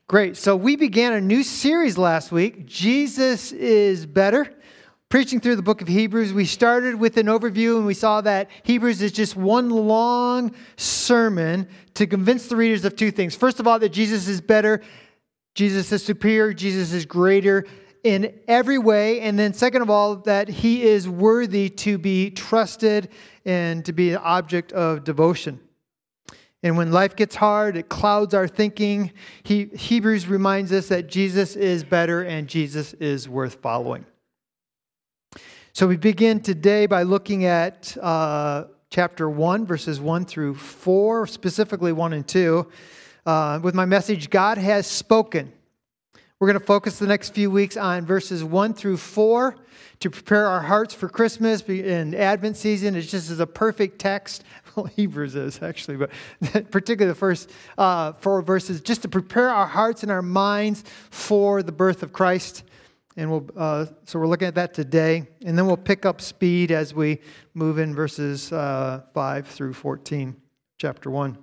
Great. So we began a new series last week, Jesus is Better, preaching through the book of Hebrews. We started with an overview and we saw that Hebrews is just one long sermon to convince the readers of two things. First of all, that Jesus is better, Jesus is superior, Jesus is greater in every way. And then second of all, that he is worthy to be trusted and to be an object of devotion. And when life gets hard, it clouds our thinking. Hebrews reminds us that Jesus is better and Jesus is worth following. So we begin today by looking at chapter 1, verses 1 through 4, specifically 1 and 2, with my message, God Has Spoken. We're going to focus the next few weeks on verses 1 through 4 to prepare our hearts for Christmas and Advent season. It's just as a perfect text. Well, Hebrews is actually, but particularly the first 4 verses, just to prepare our hearts and our minds for the birth of Christ. And so we're looking at that today. And then we'll pick up speed as we move in verses 5 through 14, chapter 1.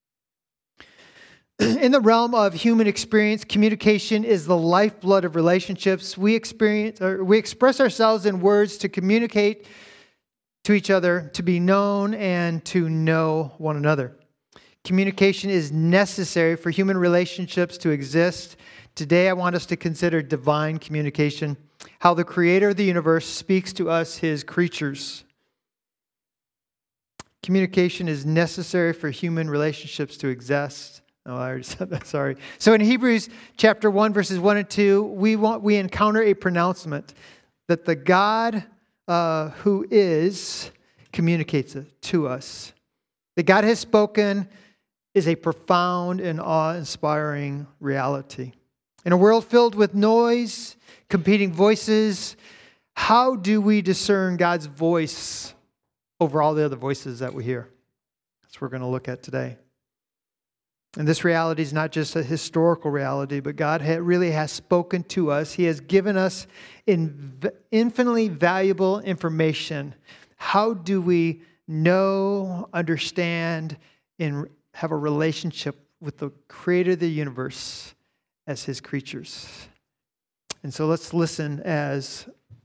In the realm of human experience, communication is the lifeblood of relationships. We express ourselves in words to communicate to each other, to be known, and to know one another. Communication is necessary for human relationships to exist. Today, I want us to consider divine communication, how the Creator of the universe speaks to us, His creatures. Communication is necessary for human relationships to exist. Oh, I already said that, sorry. So in Hebrews chapter 1, verses 1 and 2, we encounter a pronouncement that the God who is communicates it to us. That God has spoken is a profound and awe-inspiring reality. In a world filled with noise, competing voices, how do we discern God's voice over all the other voices that we hear? That's what we're going to look at today. And this reality is not just a historical reality, but God really has spoken to us. He has given us infinitely valuable information. How do we know, understand, and have a relationship with the Creator of the universe as His creatures? And so let's listen as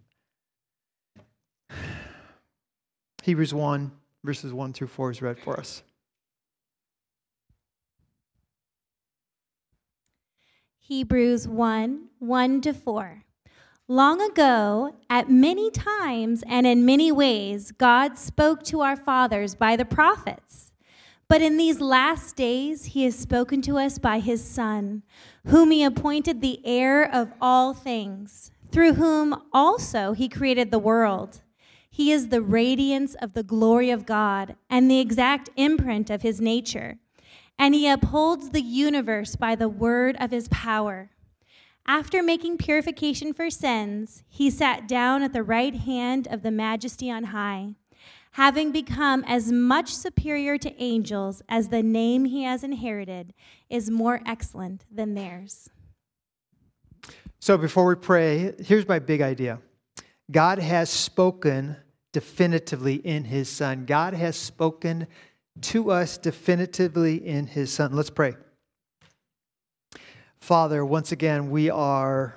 Hebrews 1, verses 1 through 4 is read for us. Hebrews 1, 1 to 4. Long ago, at many times and in many ways, God spoke to our fathers by the prophets. But in these last days, He has spoken to us by His Son, whom He appointed the heir of all things, through whom also He created the world. He is the radiance of the glory of God and the exact imprint of His nature. And He upholds the universe by the word of His power. After making purification for sins, He sat down at the right hand of the Majesty on high, having become as much superior to angels as the name He has inherited is more excellent than theirs. So before we pray, here's my big idea. God has spoken definitively in His Son. God has spoken to us definitively in His Son. Let's pray. Father, once again, we are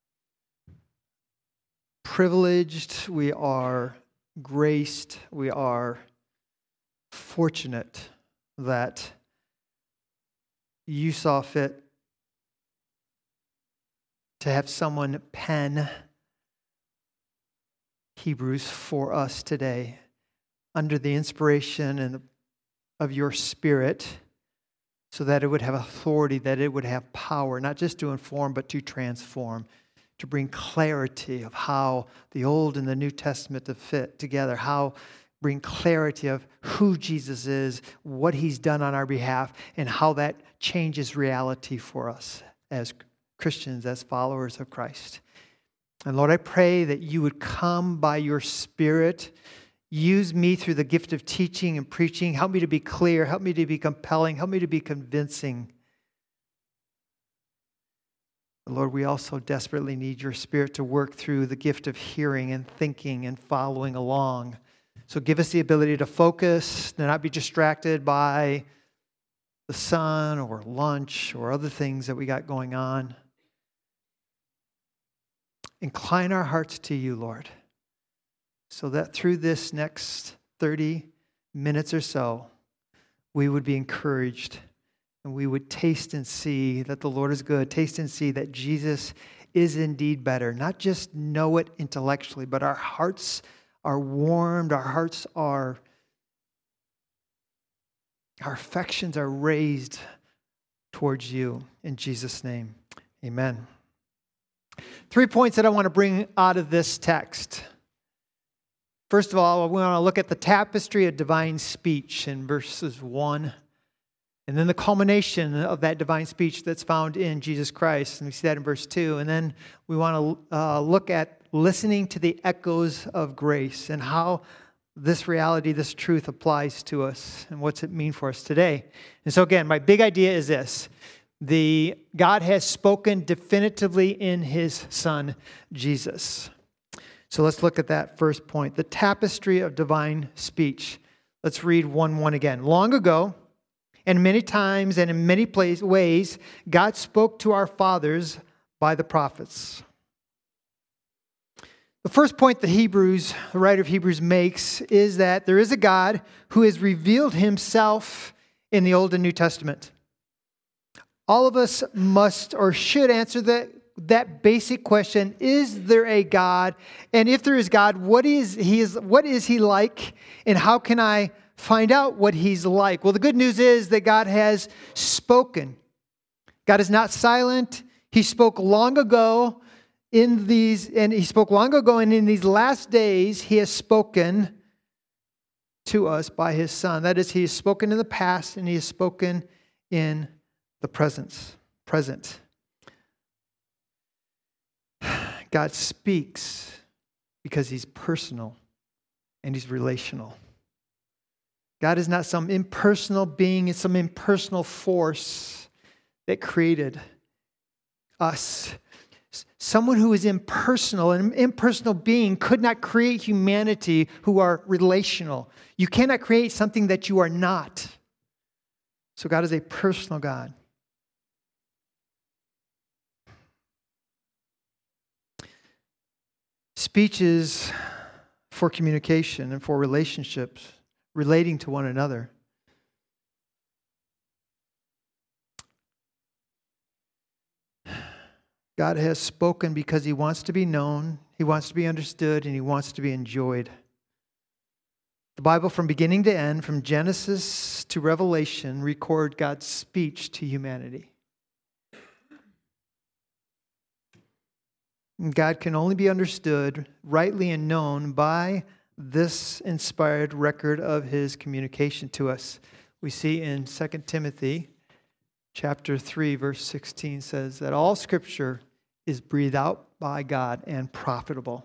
privileged, we are graced, we are fortunate that You saw fit to have someone pen Hebrews for us today under the inspiration of Your Spirit, so that it would have authority, that it would have power, not just to inform, but to transform, to bring clarity of how the Old and the New Testament to fit together, how bring clarity of who Jesus is, what He's done on our behalf, and how that changes reality for us as Christians, as followers of Christ. And Lord, I pray that You would come by Your Spirit. Use me through the gift of teaching and preaching. Help me to be clear. Help me to be compelling. Help me to be convincing. But Lord, we also desperately need Your Spirit to work through the gift of hearing and thinking and following along. So give us the ability to focus, to not be distracted by the sun or lunch or other things that we got going on. Incline our hearts to you, Lord, so that through this next 30 minutes or so, we would be encouraged and we would taste and see that the Lord is good, taste and see that Jesus is indeed better. Not just know it intellectually, but our hearts are warmed, our affections are raised towards you. In Jesus' name, amen. 3 points that I want to bring out of this text. First of all, we want to look at the tapestry of divine speech in verses 1. And then the culmination of that divine speech that's found in Jesus Christ. And we see that in verse 2. And then we want to look at listening to the echoes of grace and how this reality, this truth applies to us and what's it mean for us today. And so again, my big idea is this. God has spoken definitively in his Son, Jesus. So let's look at that first point, the tapestry of divine speech. Let's read 1:1 again. Long ago, and many times and in many ways, God spoke to our fathers by the prophets. The first point that the writer of Hebrews makes is that there is a God who has revealed himself in the Old and New Testament. All of us must or should answer that basic question, is there a God? And if there is God, what is he like? And how can I find out what he's like? Well, the good news is that God has spoken. God is not silent. He spoke long ago and in these last days, he has spoken to us by his Son. That is, he has spoken in the past and he has spoken in the present. God speaks because he's personal and he's relational. God is not some impersonal being, it's some impersonal force that created us. Someone who is impersonal, an impersonal being, could not create humanity who are relational. You cannot create something that you are not. So God is a personal God. Speech is for communication and for relationships, relating to one another. God has spoken because he wants to be known, he wants to be understood, and he wants to be enjoyed. The Bible, from beginning to end, from Genesis to Revelation, record God's speech to humanity. And God can only be understood rightly and known by this inspired record of his communication to us. We see in 2 Timothy chapter 3, verse 16 says that all Scripture is breathed out by God and profitable.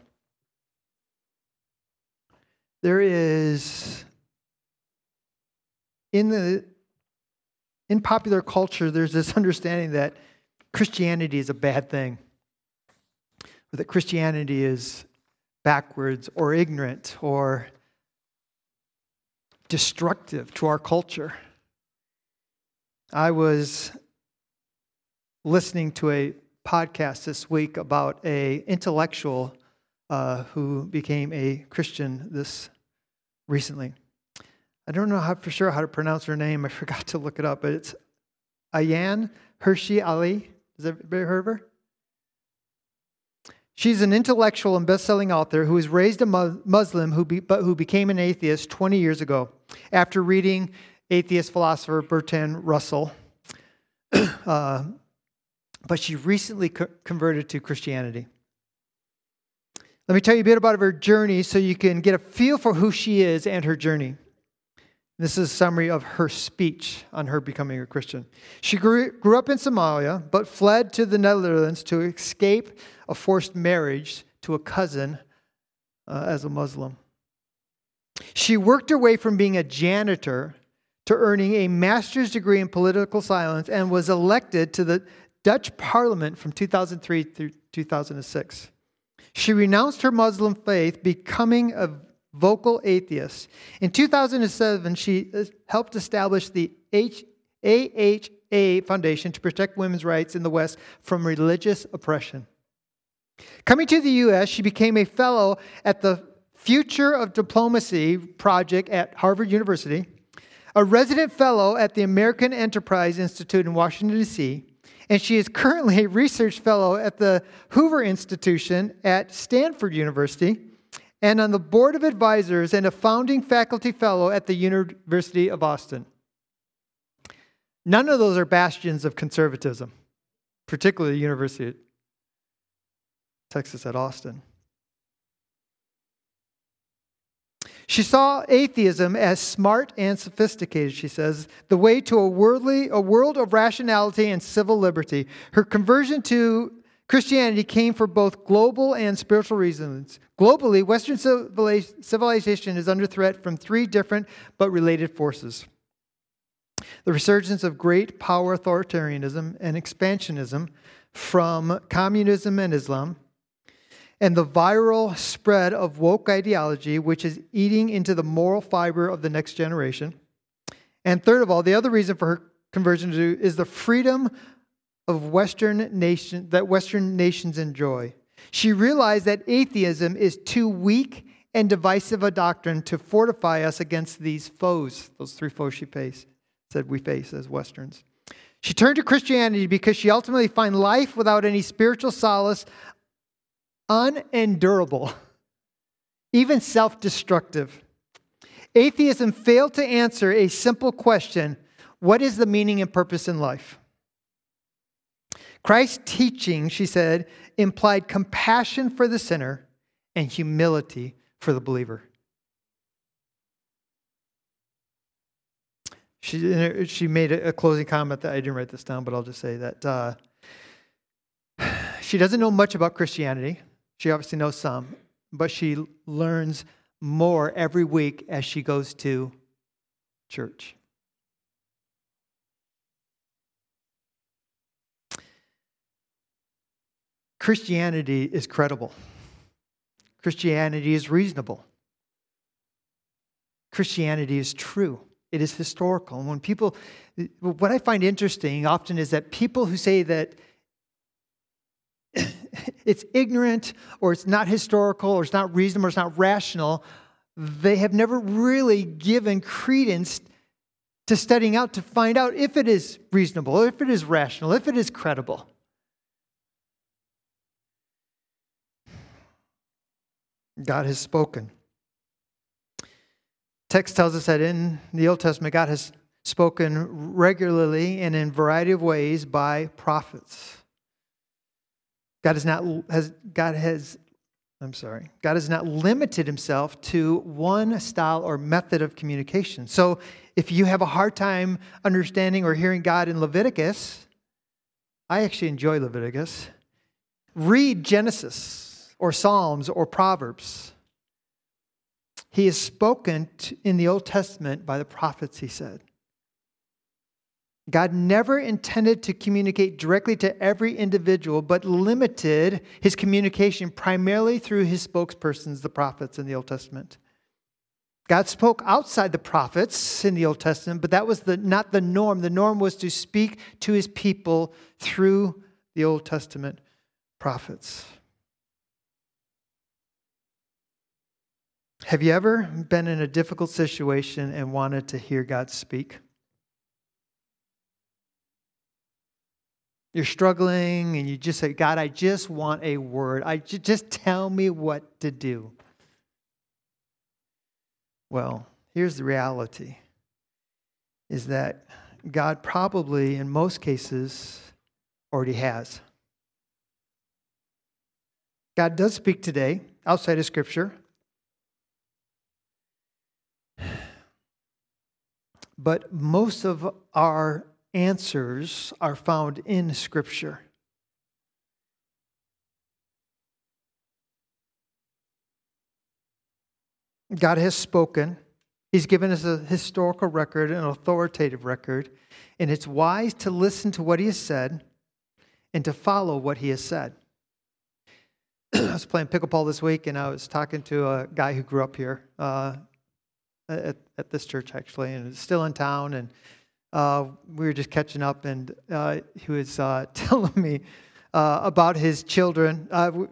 There is, in popular culture, there's this understanding that Christianity is a bad thing, or that Christianity is backwards or ignorant or destructive to our culture. I was listening to a podcast this week about an intellectual who became a Christian this recently. I don't know for sure how to pronounce her name. I forgot to look it up, but it's Ayaan Hirsi Ali. Has everybody heard of her? She's an intellectual and best-selling author who was raised a Muslim but who became an atheist 20 years ago after reading atheist philosopher Bertrand Russell. But she recently converted to Christianity. Let me tell you a bit about her journey so you can get a feel for who she is and her journey. This is a summary of her speech on her becoming a Christian. She grew up in Somalia, but fled to the Netherlands to escape a forced marriage to a cousin as a Muslim. She worked her way from being a janitor to earning a master's degree in political science and was elected to the Dutch Parliament from 2003 through 2006. She renounced her Muslim faith, becoming a vocal atheist. In 2007, she helped establish the AHA Foundation to protect women's rights in the West from religious oppression. Coming to the U.S., she became a fellow at the Future of Diplomacy Project at Harvard University, a resident fellow at the American Enterprise Institute in Washington, D.C., and she is currently a research fellow at the Hoover Institution at Stanford University, and on the board of advisors and a founding faculty fellow at the University of Austin. None of those are bastions of conservatism, particularly the University of Texas at Austin. She saw atheism as smart and sophisticated, she says, the way to a world of rationality and civil liberty. Her conversion to Christianity came for both global and spiritual reasons. Globally, Western civilization is under threat from three different but related forces: the resurgence of great power authoritarianism and expansionism from communism and Islam, and the viral spread of woke ideology, which is eating into the moral fiber of the next generation. And third of all, the other reason for her conversion is the freedom of Western nations enjoy. She realized that atheism is too weak and divisive a doctrine to fortify us against these foes, those three foes she said we face as Westerns. She turned to Christianity because she ultimately finds life without any spiritual solace unendurable, even self-destructive. Atheism failed to answer a simple question: what is the meaning and purpose in life? Christ's teaching, she said, implied compassion for the sinner and humility for the believer. She made a closing comment that I didn't write this down, but I'll just say that she doesn't know much about Christianity. She obviously knows some, but she learns more every week as she goes to church. Christianity is credible. Christianity is reasonable. Christianity is true. It is historical. And what I find interesting often is that people who say that it's ignorant, or it's not historical, or it's not reasonable, or it's not rational, they have never really given credence to studying out to find out if it is reasonable, if it is rational, if it is credible. God has spoken. Text tells us that in the Old Testament, God has spoken regularly and in a variety of ways by prophets. God has not limited himself to one style or method of communication. So if you have a hard time understanding or hearing God in Leviticus, I actually enjoy Leviticus. Read Genesis or Psalms or Proverbs. He is spoken in the Old Testament by the prophets, he said. God never intended to communicate directly to every individual, but limited his communication primarily through his spokespersons, the prophets in the Old Testament. God spoke outside the prophets in the Old Testament, but that was not the norm. The norm was to speak to his people through the Old Testament prophets. Have you ever been in a difficult situation and wanted to hear God speak? You're struggling and you just say, God, I just want a word. Just tell me what to do. Well, here's the reality, is that God probably, in most cases, already has. God does speak today outside of Scripture. But most of our answers are found in Scripture. God has spoken. He's given us a historical record, an authoritative record, and it's wise to listen to what he has said and to follow what he has said. I was playing pickleball this week, and I was talking to a guy who grew up here at this church, actually, and is still in town, and we were just catching up, and he was telling me about his children.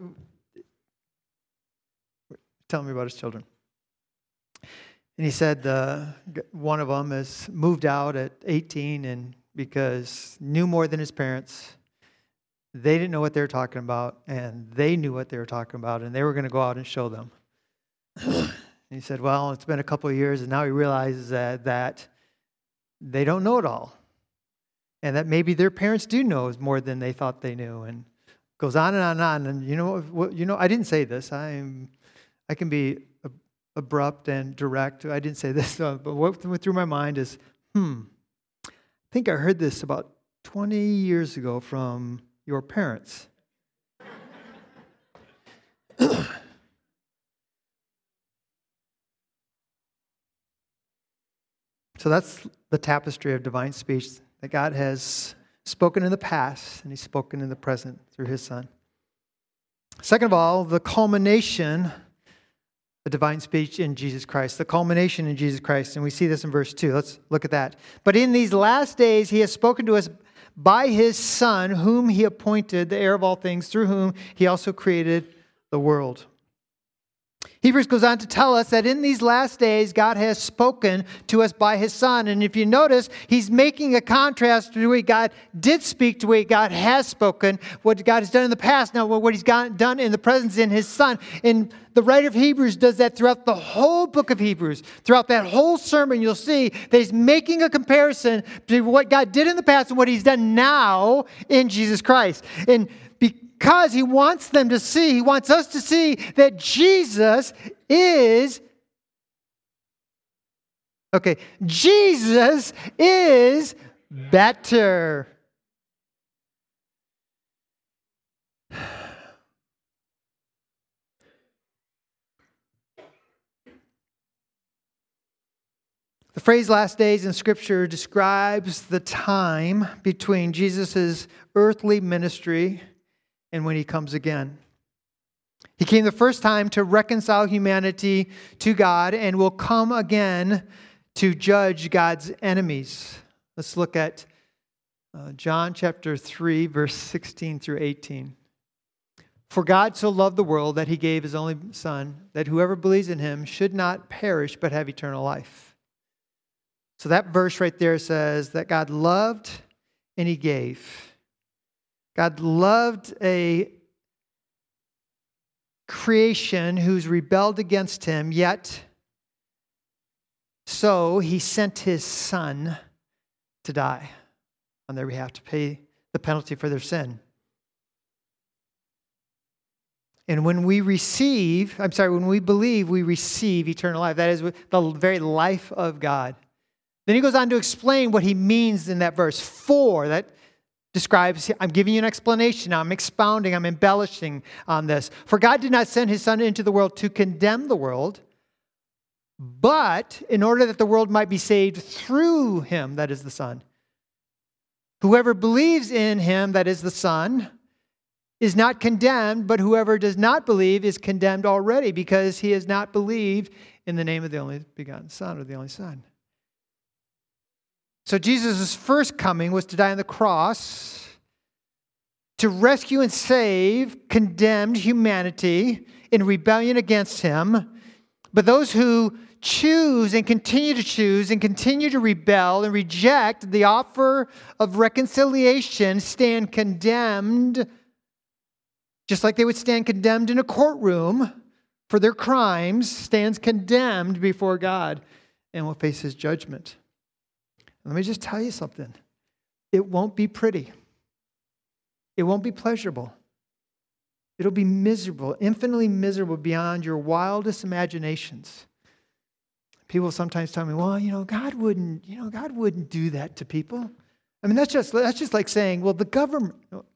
Telling me about his children. And he said one of them has moved out at 18 and because knew more than his parents. They didn't know what they were talking about, and they knew what they were talking about, and they were going to go out and show them. And he said, well, it's been a couple of years, and now he realizes that they don't know it all, and that maybe their parents do know more than they thought they knew, and goes on and on and on. And you know, I didn't say this. I can be abrupt and direct. I didn't say this, but what went through my mind is, I think I heard this about 20 years ago from your parents. So that's the tapestry of divine speech that God has spoken in the past, and He's spoken in the present through His Son. Second of all, the culmination of divine speech in Jesus Christ. The culmination in Jesus Christ. And we see this in verse 2. Let's look at that. But in these last days, He has spoken to us by His Son, whom He appointed the heir of all things, through whom He also created the world. Hebrews goes on to tell us that in these last days, God has spoken to us by His Son. And if you notice, He's making a contrast to the way God did speak to the way God has spoken, what God has done in the past, now what He's done in the present in His Son. And the writer of Hebrews does that throughout the whole book of Hebrews. Throughout that whole sermon, you'll see that He's making a comparison to what God did in the past and what He's done now in Jesus Christ. And because He wants them to see, He wants us to see that Jesus is better. The phrase last days in Scripture describes the time between Jesus' earthly ministry and when He comes again. He came the first time to reconcile humanity to God and will come again to judge God's enemies. Let's look at John chapter 3, verse 16 through 18. For God so loved the world that He gave His only Son, that whoever believes in Him should not perish but have eternal life. So that verse right there says that God loved and He gave. God loved a creation who's rebelled against Him, yet so He sent His Son to die on their behalf to pay the penalty for their sin. And when we believe, we receive eternal life. That is the very life of God. Then He goes on to explain what He means in that verse. For, that describes, I'm giving you an explanation, I'm expounding, I'm embellishing on this. For God did not send His Son into the world to condemn the world, but in order that the world might be saved through Him, that is the Son. Whoever believes in Him, that is the Son, is not condemned, but whoever does not believe is condemned already, because he has not believed in the name of the only begotten Son, or the only Son. So Jesus' first coming was to die on the cross to rescue and save condemned humanity in rebellion against Him. But those who choose and continue to rebel and reject the offer of reconciliation stand condemned, just like they would stand condemned in a courtroom for their crimes, stands condemned before God and will face His judgment. Let me just tell you something. It won't be pretty. It won't be pleasurable. It'll be miserable, infinitely miserable beyond your wildest imaginations. People sometimes tell me, well, God wouldn't do that to people. I mean, that's just like saying, well, the government,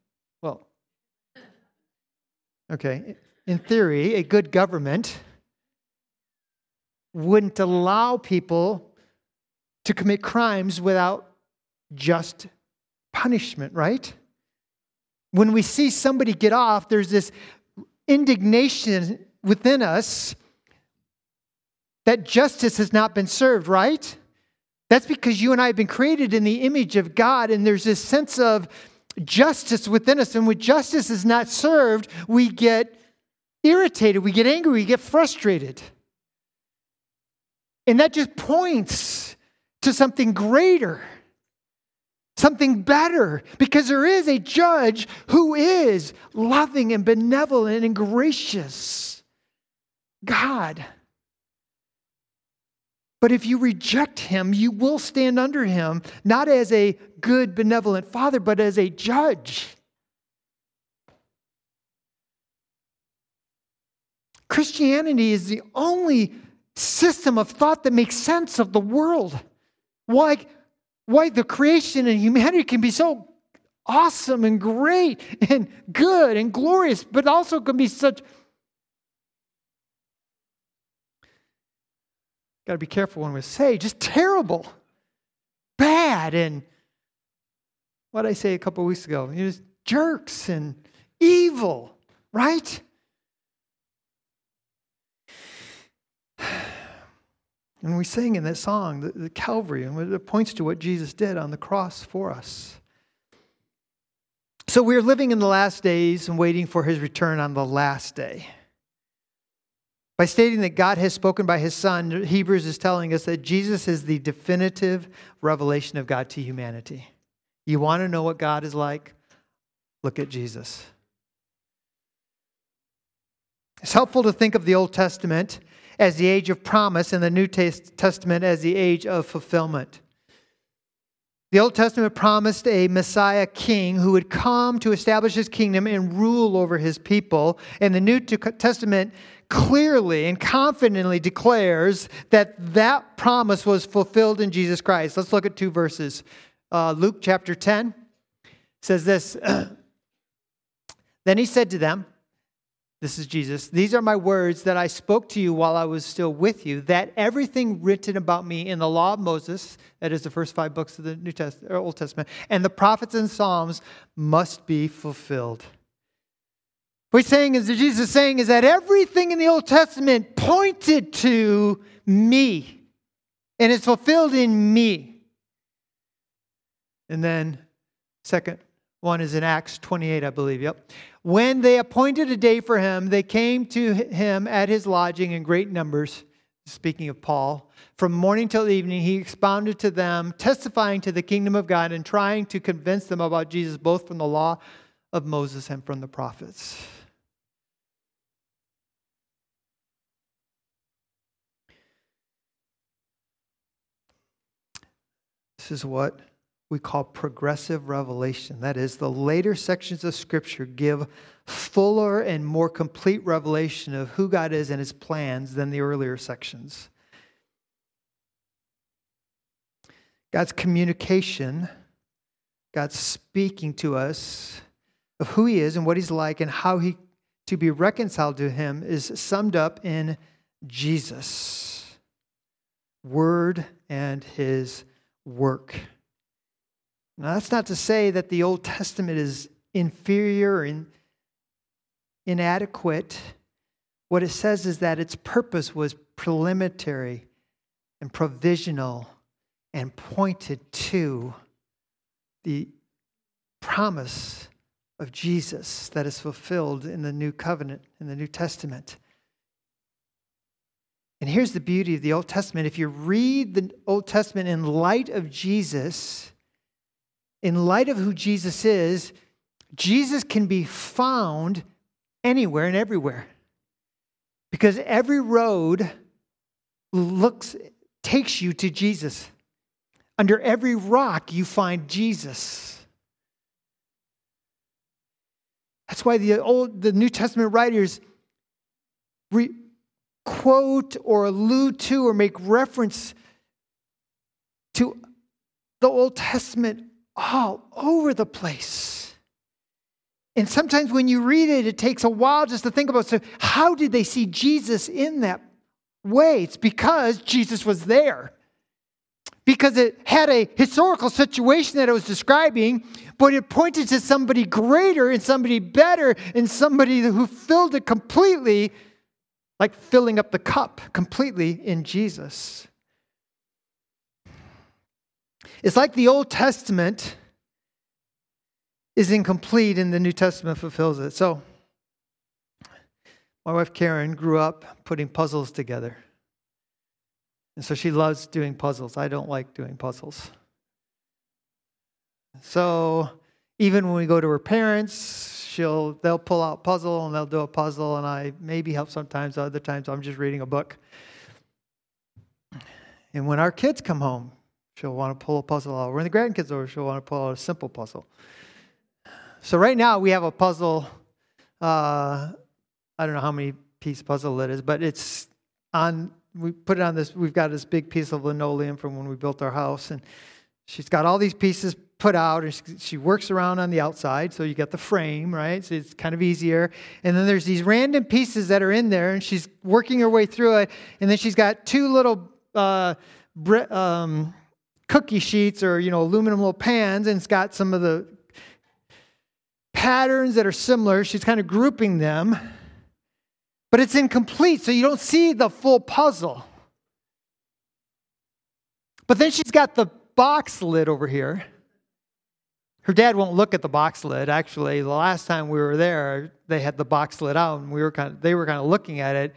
okay, in theory, a good government wouldn't allow people to commit crimes without just punishment, right? When we see somebody get off, there's this indignation within us that justice has not been served, right? That's because you and I have been created in the image of God, and there's this sense of justice within us. And when justice is not served, we get irritated, we get angry, we get frustrated. And that just points to something greater, something better, because there is a judge who is loving and benevolent and gracious. God. But if you reject him, you will stand under him, not as a good, benevolent father, but as a judge. Christianity is the only system of thought that makes sense of the world. Why the creation and humanity can be so awesome and great and good and glorious, but also can be such... Got to be careful when we say, just terrible, bad, and what did I say a couple of weeks ago? Just jerks and evil, right? And we sing in that song, the Calvary, and it points to what Jesus did on the cross for us. So we're living in the last days and waiting for his return on the last day. By stating that God has spoken by his Son, Hebrews is telling us that Jesus is the definitive revelation of God to humanity. You want to know what God is like? Look at Jesus. It's helpful to think of the Old Testament as the age of promise and the New Testament as the age of fulfillment. The Old Testament promised a Messiah king who would come to establish his kingdom and rule over his people. And the New Testament clearly and confidently declares that that promise was fulfilled in Jesus Christ. Let's look at two verses. Luke chapter 10 says this. Then he said to them, this is Jesus, "These are my words that I spoke to you while I was still with you, that everything written about me in the law of Moses," that is the first 5 books of the Old Testament, "and the prophets and Psalms must be fulfilled." What he's saying is, Jesus is saying is that everything in the Old Testament pointed to me, and it's fulfilled in me. And then second one is in Acts 28, I believe. Yep. When they appointed a day for him, they came to him at his lodging in great numbers. Speaking of Paul, from morning till evening, he expounded to them, testifying to the kingdom of God and trying to convince them about Jesus, both from the law of Moses and from the prophets. This is what we call progressive revelation. That is, the later sections of Scripture give fuller and more complete revelation of who God is and his plans than the earlier sections. God's communication, God's speaking to us of who he is and what he's like and how he to be reconciled to him is summed up in Jesus' word and his work. Now, that's not to say that the Old Testament is inferior and inadequate. What it says is that its purpose was preliminary and provisional and pointed to the promise of Jesus that is fulfilled in the New Covenant, in the New Testament. And here's the beauty of the Old Testament. If you read the Old Testament in light of Jesus, in light of who Jesus is, Jesus can be found anywhere and everywhere. Because every road takes you to Jesus. Under every rock you find Jesus. That's why the New Testament writers quote or allude to or make reference to the Old Testament all over the place. And sometimes when you read it, it takes a while just to think about, so how did they see Jesus in that way? It's because Jesus was there. Because it had a historical situation that it was describing, but it pointed to somebody greater and somebody better and somebody who filled it completely, like filling up the cup completely in Jesus. It's like the Old Testament is incomplete and the New Testament fulfills it. So, my wife Karen grew up putting puzzles together. And so she loves doing puzzles. I don't like doing puzzles. So even when we go to her parents, they'll pull out a puzzle and they'll do a puzzle, and I maybe help sometimes. Other times I'm just reading a book. And when our kids come home, she'll want to pull a puzzle out. When the grandkids are over, she'll want to pull out a simple puzzle. So right now we have a puzzle. I don't know how many piece puzzle it is, but it's on. We put it on this. We've got this big piece of linoleum from when we built our house, and she's got all these pieces put out, and she works around on the outside, so you get the frame, right? So it's kind of easier. And then there's these random pieces that are in there, and she's working her way through it. And then she's got two little cookie sheets or aluminum little pans, and it's got some of the patterns that are similar. She's kind of grouping them. But it's incomplete, so you don't see the full puzzle. But then she's got the box lid over here. Her dad won't look at the box lid. Actually, the last time we were there, they had the box lid out, and they were kind of looking at it.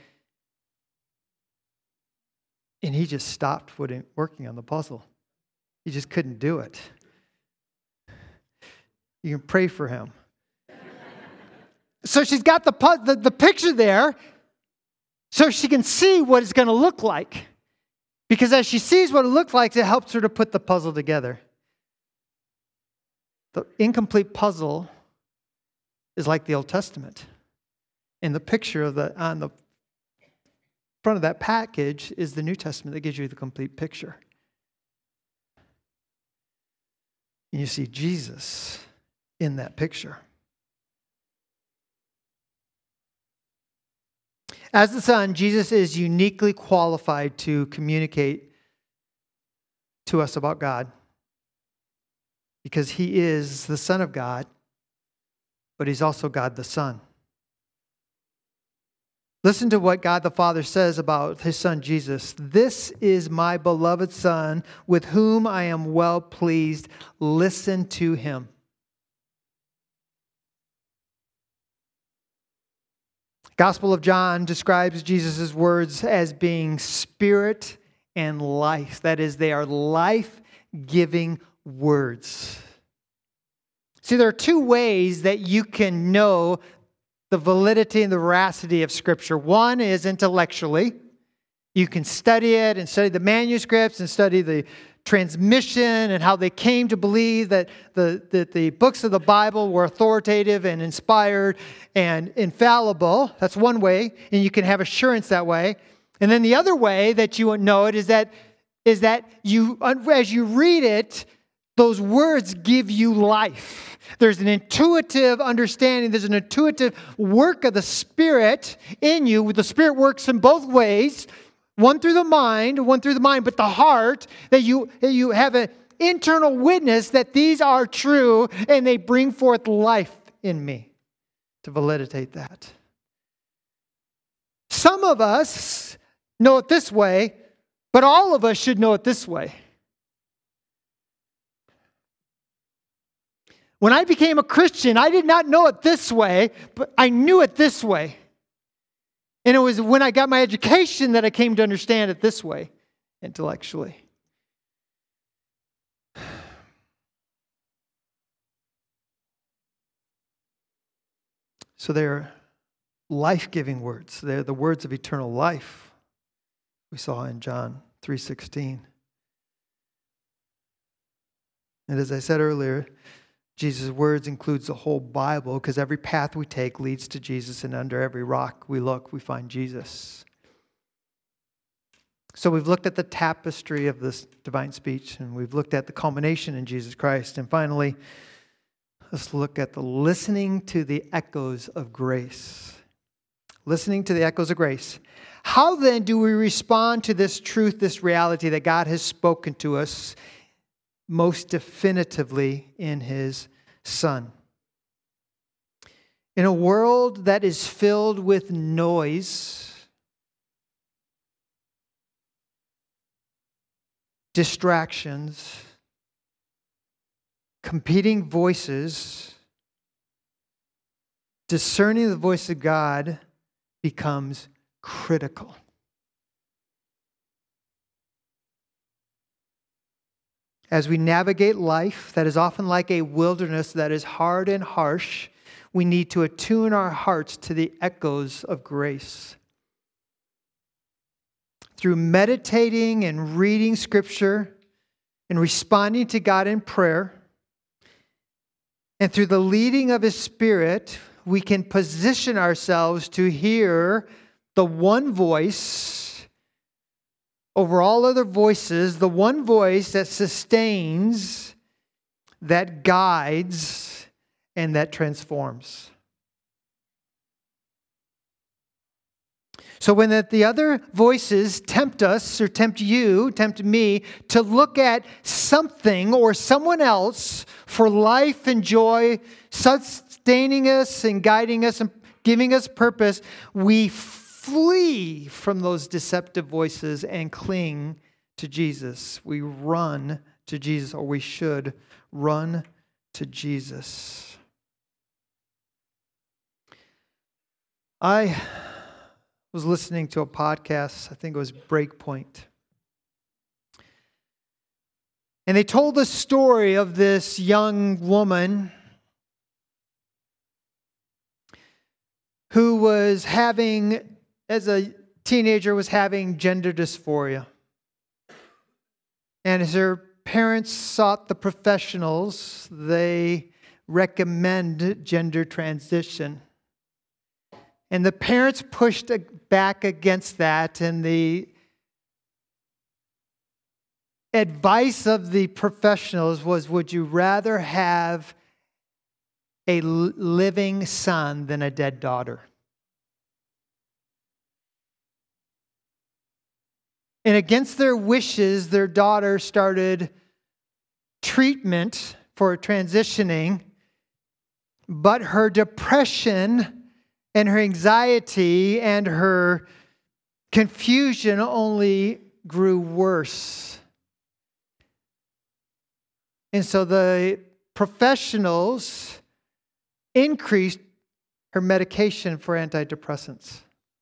And he just stopped working on the puzzle. He just couldn't do it. You can pray for him. So she's got the picture there so she can see what it's going to look like. Because as she sees what it looks like, it helps her to put the puzzle together. The incomplete puzzle is like the Old Testament. And the picture on the front of that package is the New Testament that gives you the complete picture. And you see Jesus in that picture. As the Son, Jesus is uniquely qualified to communicate to us about God because he is the Son of God, but he's also God the Son. Listen to what God the Father says about his Son Jesus. This is my beloved Son with whom I am well pleased. Listen to him. Gospel of John describes Jesus' words as being spirit and life. That is, they are life-giving words. See, there are two ways that you can know the validity and the veracity of Scripture. One is intellectually. You can study it and study the manuscripts and study the transmission and how they came to believe that the books of the Bible were authoritative and inspired and infallible. That's one way, and you can have assurance that way. And then the other way that you know it is that you, as you read it, those words give you life. There's an intuitive understanding. There's an intuitive work of the Spirit in you. The Spirit works in both ways. One through the mind, but the heart, that you have an internal witness that these are true and they bring forth life in me to validate that. Some of us know it this way, but all of us should know it this way. When I became a Christian, I did not know it this way, but I knew it this way. And it was when I got my education that I came to understand it this way, intellectually. So they're life-giving words. They're the words of eternal life. We saw in John 3:16. And as I said earlier, Jesus' words includes the whole Bible because every path we take leads to Jesus, and under every rock we look, we find Jesus. So we've looked at the tapestry of this divine speech, and we've looked at the culmination in Jesus Christ. And finally, let's look at the listening to the echoes of grace. Listening to the echoes of grace. How then do we respond to this truth, this reality that God has spoken to us most definitively in his Son? In a world that is filled with noise, distractions, competing voices, discerning the voice of God becomes critical. As we navigate life that is often like a wilderness that is hard and harsh, we need to attune our hearts to the echoes of grace. Through meditating and reading Scripture and responding to God in prayer, and through the leading of His Spirit, we can position ourselves to hear the one voice over all other voices, the one voice that sustains, that guides, and that transforms. So when the other voices tempt us or tempt you, tempt me to look at something or someone else for life and joy, sustaining us and guiding us and giving us purpose, we flee from those deceptive voices and cling to Jesus. We run to Jesus, or we should run to Jesus. I was listening to a podcast, I think it was Breakpoint. And they told the story of this young woman who was having, as a teenager, was having gender dysphoria. And as her parents sought the professionals, they recommend gender transition. And the parents pushed back against that, and the advice of the professionals was, would you rather have a living son than a dead daughter? And against their wishes, their daughter started treatment for transitioning, but her depression and her anxiety and her confusion only grew worse. And so the professionals increased her medication for antidepressants.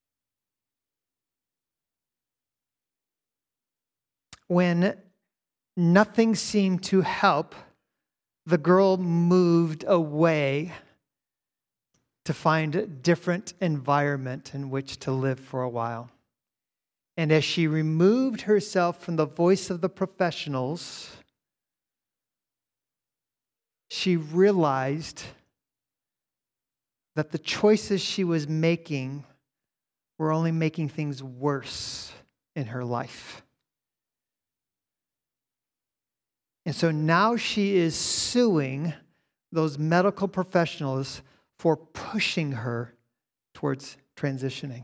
When nothing seemed to help, the girl moved away to find a different environment in which to live for a while. And as she removed herself from the voice of the professionals, she realized that the choices she was making were only making things worse in her life. And so now she is suing those medical professionals for pushing her towards transitioning.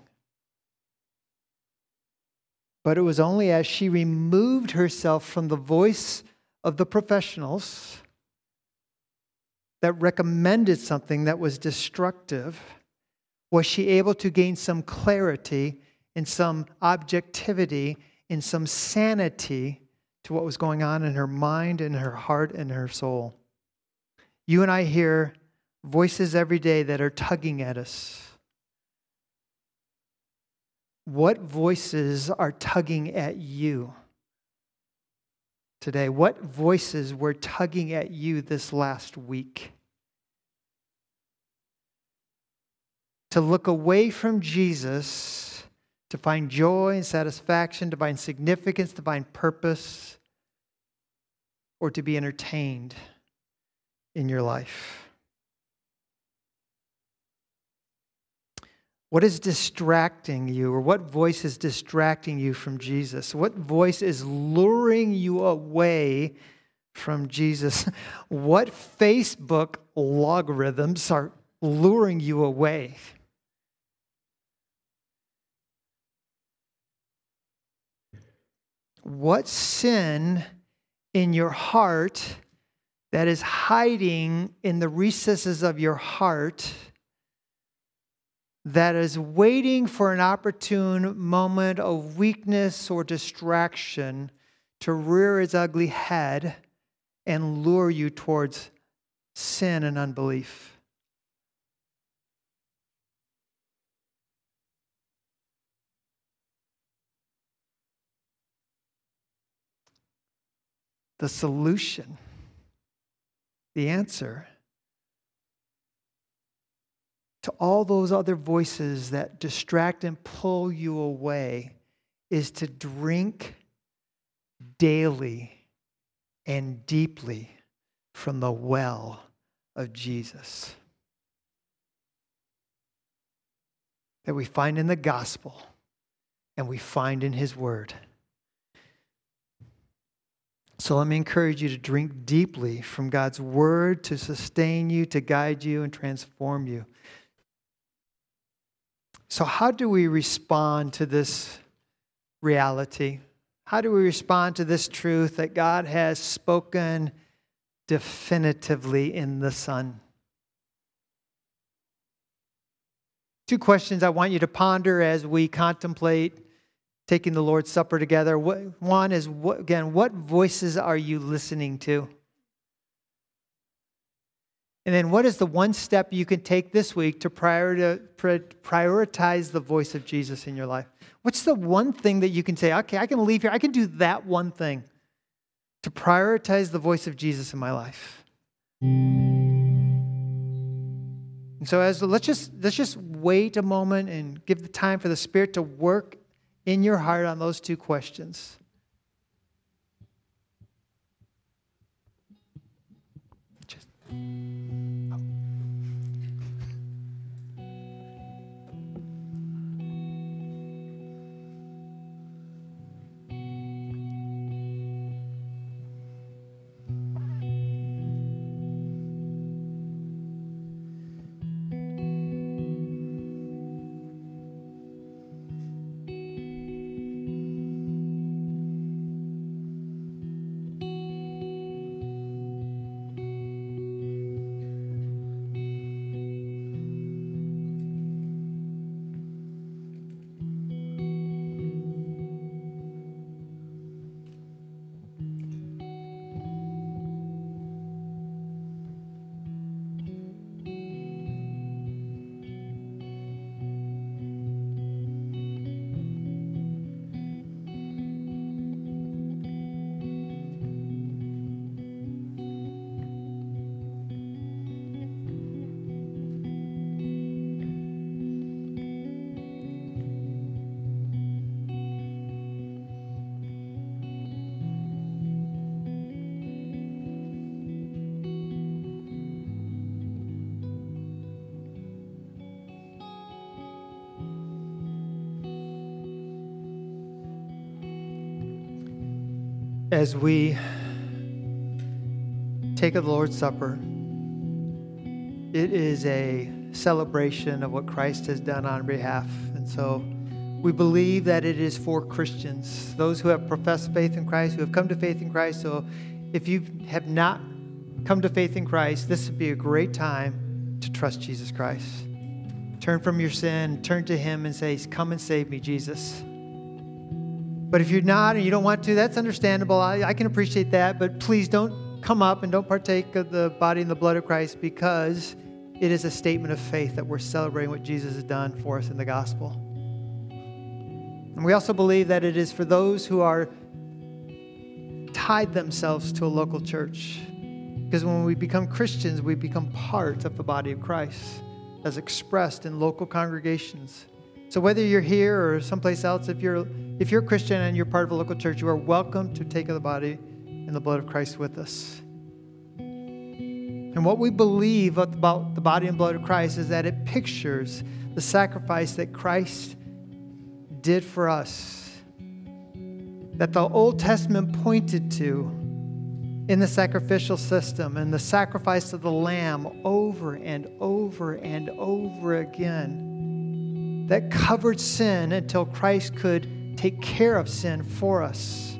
But it was only as she removed herself from the voice of the professionals that recommended something that was destructive, was she able to gain some clarity and some objectivity and some sanity to what was going on in her mind and her heart and her soul. You and I hear voices every day that are tugging at us. What voices are tugging at you today? What voices were tugging at you this last week? To look away from Jesus, to find joy and satisfaction, to find significance, to find purpose, or to be entertained in your life. What is distracting you, or what voice is distracting you from Jesus? What voice is luring you away from Jesus? What Facebook logarithms are luring you away? What sin in your heart that is hiding in the recesses of your heart, that is waiting for an opportune moment of weakness or distraction to rear its ugly head and lure you towards sin and unbelief. The solution, the answer to all those other voices that distract and pull you away is to drink daily and deeply from the well of Jesus that we find in the gospel and we find in his word. So let me encourage you to drink deeply from God's word to sustain you, to guide you, and transform you. So how do we respond to this reality? How do we respond to this truth that God has spoken definitively in the Son? Two questions I want you to ponder as we contemplate taking the Lord's Supper together. One is, what voices are you listening to? And then what is the one step you can take this week to prioritize the voice of Jesus in your life? What's the one thing that you can say, okay, I can leave here, I can do that one thing to prioritize the voice of Jesus in my life? And so let's just wait a moment and give the time for the Spirit to work in your heart on those two questions. As we take the Lord's Supper, it is a celebration of what Christ has done on our behalf. And so we believe that it is for Christians, those who have professed faith in Christ, who have come to faith in Christ. So if you have not come to faith in Christ, this would be a great time to trust Jesus Christ. Turn from your sin, turn to him and say, come and save me, Jesus. But if you're not and you don't want to, that's understandable. I can appreciate that. But please don't come up and don't partake of the body and the blood of Christ, because it is a statement of faith that we're celebrating what Jesus has done for us in the gospel. And we also believe that it is for those who are tied themselves to a local church. Because when we become Christians, we become part of the body of Christ as expressed in local congregations. So whether you're here or someplace else, if you're a Christian and you're part of a local church, you are welcome to take of the body and the blood of Christ with us. And what we believe about the body and blood of Christ is that it pictures the sacrifice that Christ did for us, that the Old Testament pointed to in the sacrificial system and the sacrifice of the lamb over and over and over again, that covered sin until Christ could take care of sin for us.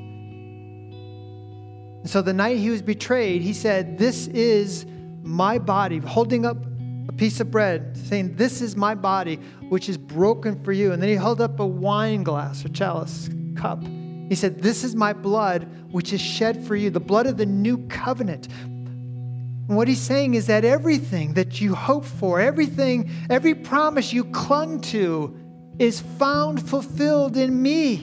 And so the night he was betrayed, he said, "This is my body," holding up a piece of bread, saying, "This is my body, which is broken for you." And then he held up a wine glass or chalice cup. He said, "This is my blood, which is shed for you," the blood of the new covenant. And what he's saying is that everything that you hope for, every promise you clung to is found fulfilled in me.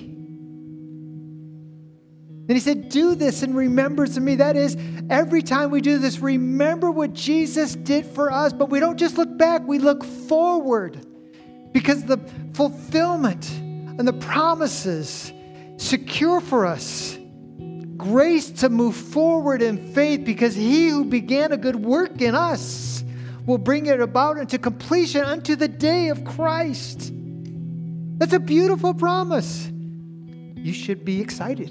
And he said, do this in remembrance of me. That is, every time we do this, remember what Jesus did for us. But we don't just look back, we look forward. Because the fulfillment and the promises secure for us grace to move forward in faith, because he who began a good work in us will bring it about into completion unto the day of Christ. That's a beautiful promise. You should be excited.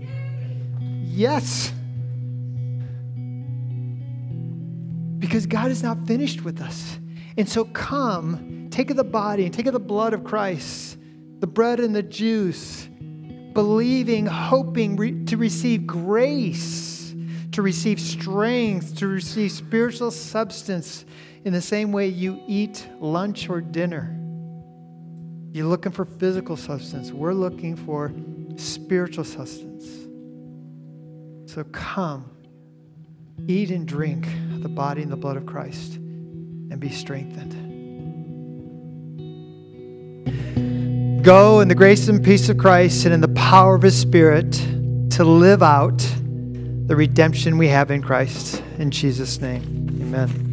Yes. Because God is not finished with us. And so come, take of the body and take of the blood of Christ, the bread and the juice, believing, hoping to receive grace, to receive strength, to receive spiritual substance in the same way you eat lunch or dinner. You're looking for physical substance. We're looking for spiritual sustenance. So come, eat and drink the body and the blood of Christ, and be strengthened. Go in the grace and peace of Christ and in the power of his Spirit to live out the redemption we have in Christ. In Jesus' name, amen.